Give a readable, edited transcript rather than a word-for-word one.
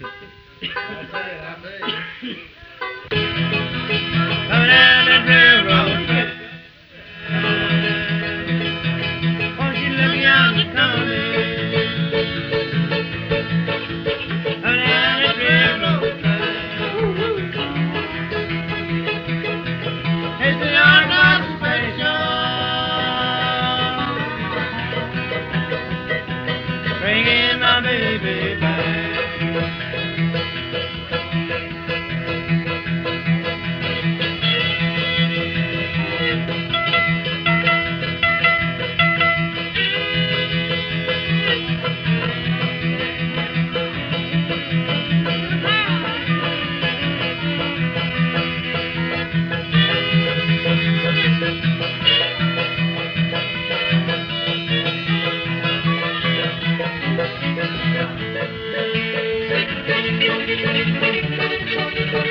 I tell you. Coming down that railroad track. Won't you let me out the corner? Coming down that railroad track. It's the Arkansas Special, bringing my baby back. Thank you.